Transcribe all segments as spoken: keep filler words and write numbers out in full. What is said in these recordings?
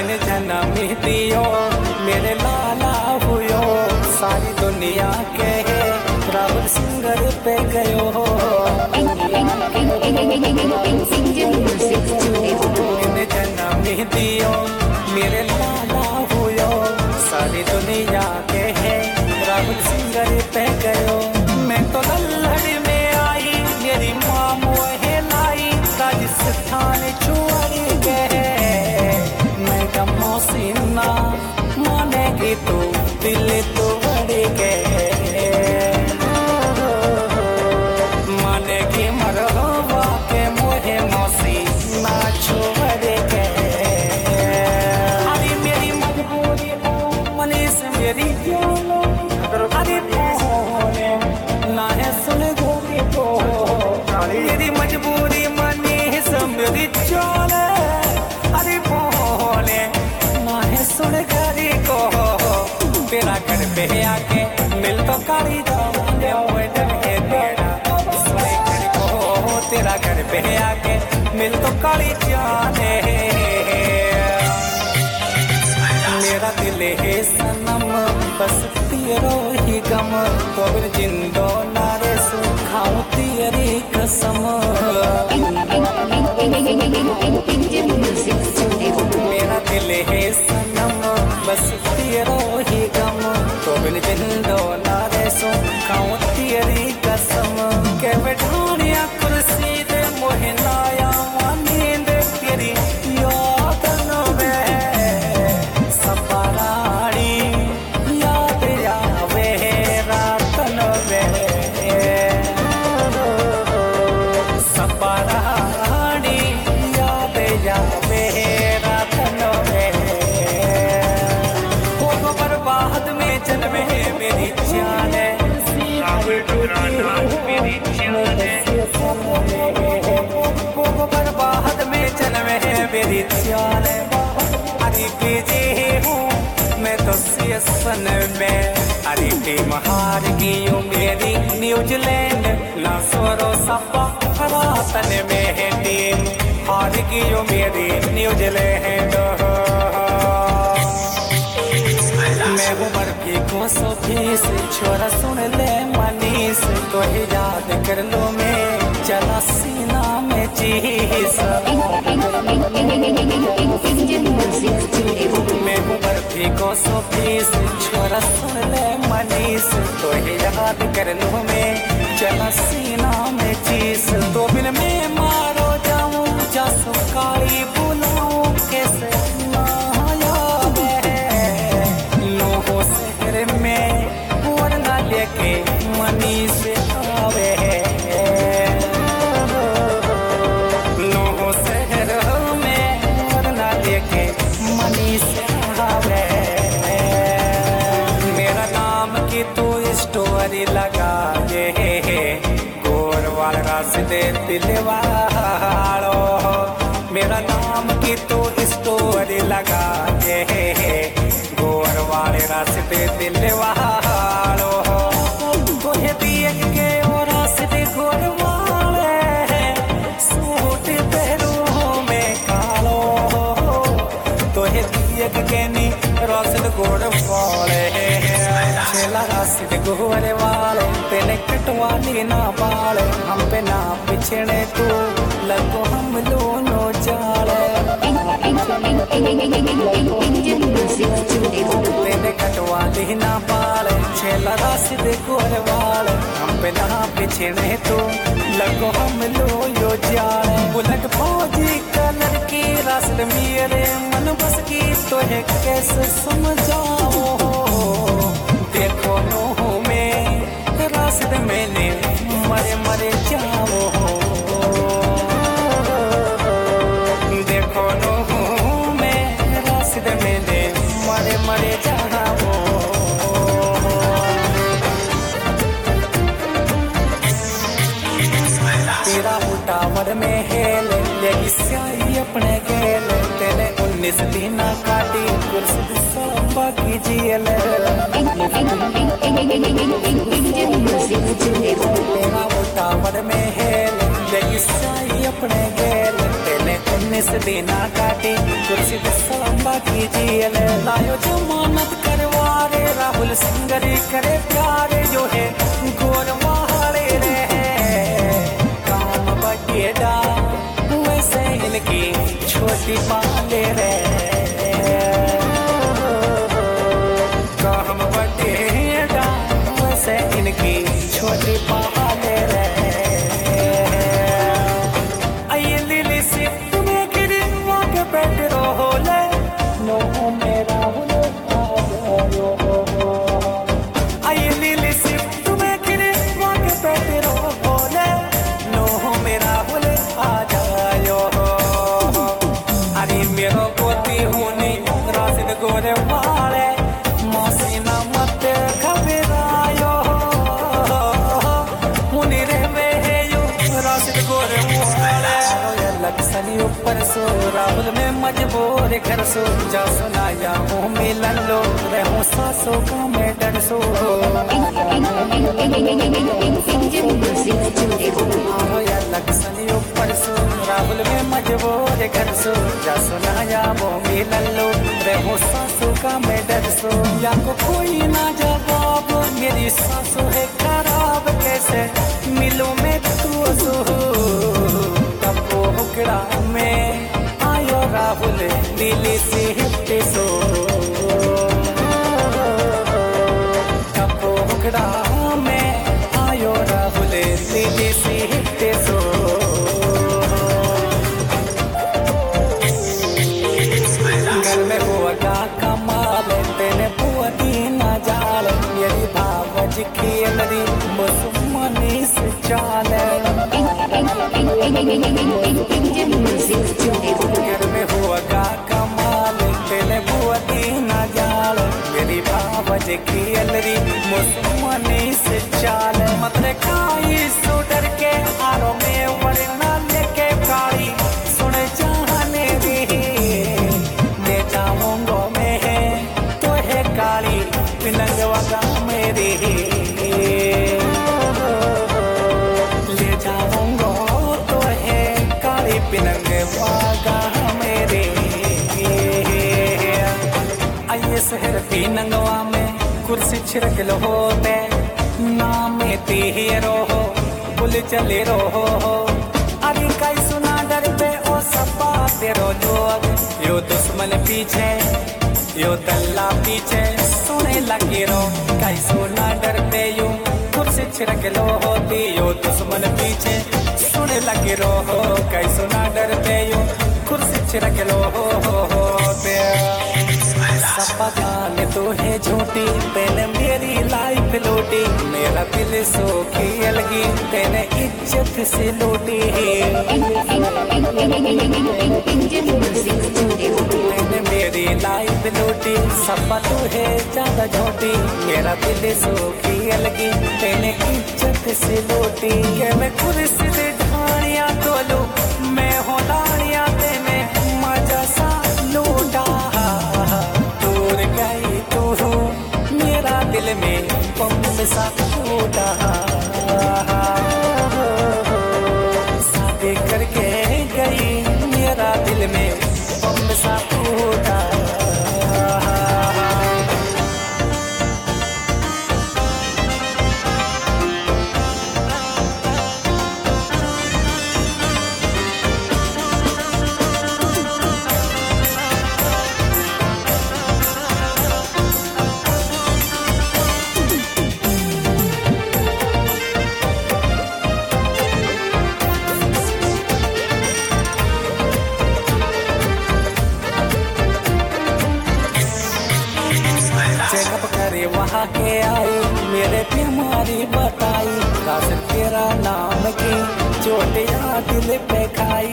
इन जन्म दियो मेरे लाला हुयो सारी दुनिया के राहुल सिंगर पे गयो इन जन्म दियो मेरे लाला हुयो सारी दुनिया के है राहुल सिंगर पे गयो मैं तो लल्लड़ में आई मेरी माँ मोहे लाई राजस्थान छोड़ गए मैं कमो सीना मानेगी तो दिल तो बढ़ गए मानेगी मरहबा के मोहे मौसी ना छोड़ गए अरे मेरी मजबूरी मनीष मेरी अरे ना है सुन गोरी को मेरी मजबूरी मनीष मेरी चोल अरे बोले ना है सुन घरी को तेरा घर पे आके मिल तो कारी जाऊंगे तेरा घर को तेरा घर पे आके मिल तो कारी जाने मेरा दिल है सनम बस तेरो ही गम तो फिर जिंदो नारे सुखाऊं तेरी कसम मेरा दिल है सनम बस तेरो ही गम तो फिर जिंदो नारे सुखाऊं तेरी कसम के बैठानिया कुर्सी दे मोहे लाया नींद तेरी याद न वे सपराड़ी याद आवे रात न वे सपराड़ी याद आवे रात न वे वो बर्बाद में जन्मे मेरी जान मेरी जान वो बर्बाद में जन्मे मेरी जान अरे जी हूँ मैं तो सीएसएन में अरे टीम हार गई मेरी न्यूजीलैंड ना सोरो सपा रातन में है टीम हार गई मेरी न्यूजीलैंड मैं हूँ मर्फी को सौ फीस छोरा सुन ले मनीष तो ही याद कर लो मैं चला सीना में चीज मैं हूँ मर्फी को सौ फीस छोरा सुन ले मनीष तो ही याद कर लो मैं चला सीना में चीज तो बिन में मारो जाऊं जासु काली बुलाऊं कैसे ना याद है लोगों शहर में वरना लेके मनीष आवे लोगों शहर में वरना लेके मनीष आवे मेरा नाम की तू स्टोरी लगा ये गोरवाल रास्ते दिलवालो मेरा नाम की तू स्टोरी लगा ये गोरवाल रास्ते दिलवालो तुझे दिए के और रास्ते गोरवाले सूट पहरू में कालो तुझे दिए के नी रास्ते गोरवाले चला रास्ते गोरे वाले तेने कटवाली ना बाले हम पे ना पिछड़े तू लगो हम दोनों जाले तेने कटवाली ना बाले चला रास्ते गोरे वाले हम पे ना पिछड़े तू लगो हम दोनों जाले बुलेट फौजी कलर की रास्ते मेरे मन बस की तो है कैसे समझाओ देखो नो में रास्ते मैंने मरे मरे जाओ देखो नो में रास्ते मैंने मरे मरे जाओ तेरा टावर में हेल लेगी स्याही अपने गेल तेने उन्नीस दिन काटी कुर्सी सांबा की जेल तेरा टावर में हेल लेगी स्याही अपने गेल तेने उन्नीस दिन काटी कुर्सी सांबा कीजिए लायो जमानत करवारे राहुल सिंगरी करे प्यारे जो है गोर वाले रे काम बटेड़ा वैसे इनकी छोटी पाले रे काम बटेड़ा वैसे इनकी छोटी पाले रे गोरे वाले मौसीना मत खबरायो मुनि रे में यू राशिद गोरे वाले लक्ष्मी ऊपर सो राहुल में मजबूर कर सो जा सुनाया हूँ मिलन लो रहूँ सासों का मैं डर सो लक्ष्मी ऊपर सो राहुल में मजबूर कर सो जा सुनाया वो मिलन लो रहूँ सासों का मैं डर सो या को कोई ना जवाब मेरी सासू है खराब कैसे मिलो मैं तू सो कपो हुकड़ा में आयो राहुल नीली से हिप्पे सो कपो हुकड़ा में आयो राहुल नीली से हिप्पे सो घर में हुआ का कमाल तेने पुअती न जाल मेरी भावज खेलरी मुसलमानी से चाल घर में हुआ का कमाल तेने पुअती न जाल मेरी भावज खेलरी मुसलमानी से चाल मतलब खाई सो डर के आरो में वरना लेके काली सुन चाहने दी जाऊंगो में है तो है काली पिनंग वगा मेरे ले जाऊंगो तो है काली पिनंग वगा मेरे आइए शहर पिनंगवा में कुर्सी छिड़क लो होते नाम तेरो हो पुल चले रहो अरे कई सुना डर पे ओ सपा तेरो जोग यो दुश्मन पीछे यो दल्ला पीछे सोने लगे रो कई सुना डर पे यू कुर्सी छिड़क लो होती यो दुश्मन पीछे सोने लगे रो कई सुना डर पे यू कुर्सी छिड़क लो होते सपा गाने तो है झूठी तेने मेरी लाइफ लूटी मेरा दिल सो की अलगी तेने इज्जत से लूटी तेने मेरी लाइफ लूटी सपा तो है ज्यादा झूठी मेरा दिल सो की अलगी तेने इज्जत से लूटी के मैं कुर्सी से ढानिया तो लू मैं हो लानिया तेने मजा सा लूटा दूर गई तू मेरा दिल में बम सा फूटा शादी करके गई मेरा दिल में बम सा फूटा वहाँ के आई मेरे बीमारी बताई कासिर तेरा नाम की चोटिया दिल पे खाई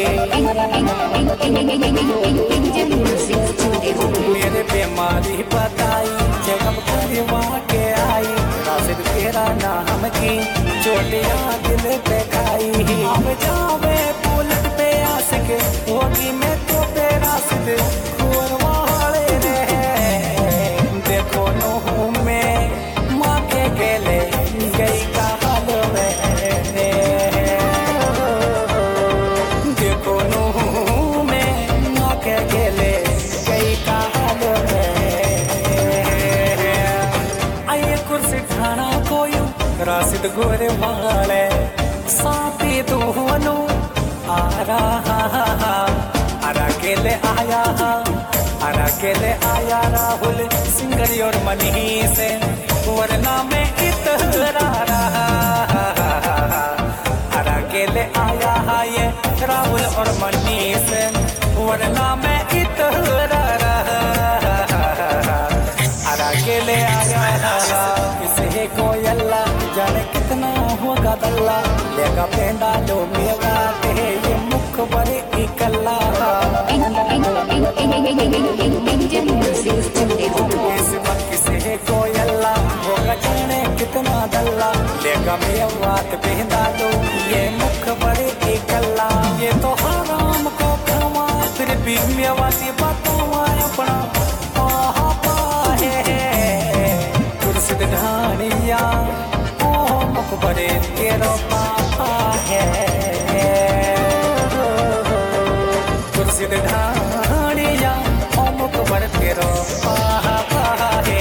मेरे बीमारी बताई जगह करे वहाँ के आई कासिर तेरा नाम की चोटिया दिल पे खाई अब जावे पुलट पे आ सके होगी मैं तो पे रासिद खोर वाले रे देखो नो में माँ के गेले गई का हाल में देखो नो में माँ के गेले गई रासिद गोरे वाले साथी दोनों आ रहा अरा के ले आया अरा के ले आया राहुल सिंगरी और मनी से वरना में इतरा रहा अरा के ले आया ये राहुल और मनी से वरना में इतरा रहा अरा के ले आया किसे को अल्लाह जाने कितना होगा दल्ला लेगा पेंडा लो मेवा ते ये मुख बड़े इकल्ला इस वक्त किसे को अल्लाह होगा जाने कितना दल्ला लेगा मेवा ते पेंडा लो ये मुख बड़े इकल्ला ये तो हराम को खवा फिर भी मेवा ती बतावा अपना आहा पाहे कुर्सी ढानिया बड़े तेरा पापा है कुर्सी ढानिया अमुक बड़े तेरा पापा है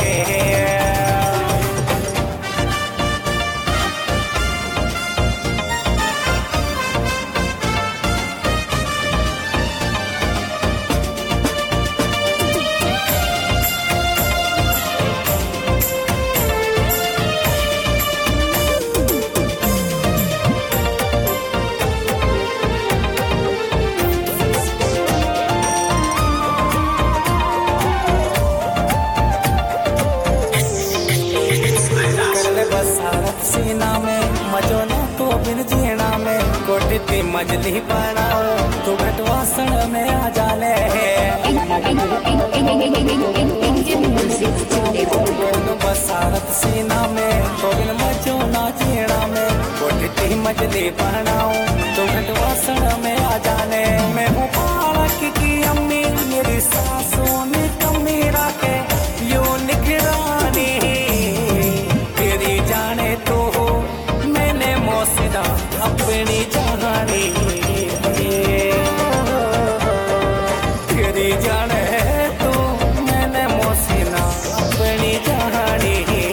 सीना में मजो न तो बिन जीना में कोठी मजली बनाओ तू घटवासन में आ जाने बसारत सीना में तो बिन मजो न जीना में कोठी मजली बनाओ तू घटवासन में आ जाने मैं हूँ पालक की अम्मी मेरी सासों ने कमी रखे यो निगरानी तेरी जाने तो मैंने मोसिदा अपनी जहानी तेरी जाने तो मैंने मोसिदा अपनी जहानी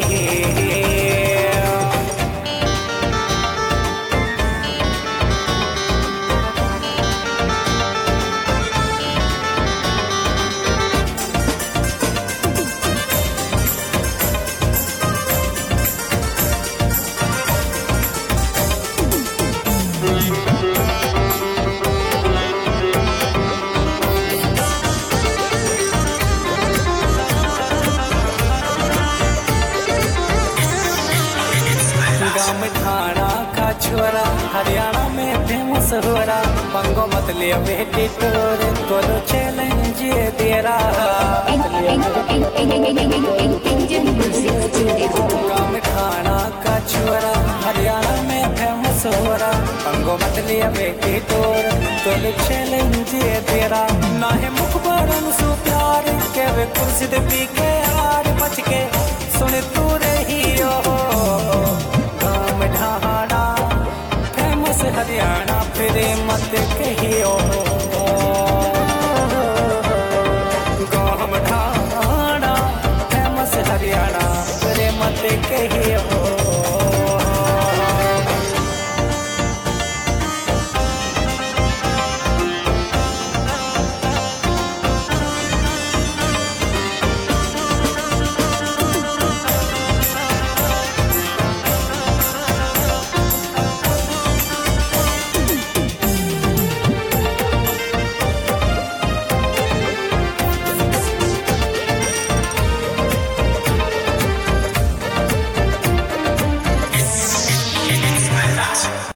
ठाणा का छोरा हरियाणा में फेमस हो रहा पंगो मत लिया बेटी तोरे तोलो चैलेंज ये तेरा गाँव ठाणा का छोरा हरियाणा में फेमस हो रहा पंगो मत लिया बेटी तोरे तोलो चैलेंज ये तेरा ना है मुखबरन सो प्यार के वे कुर्सी दे पी के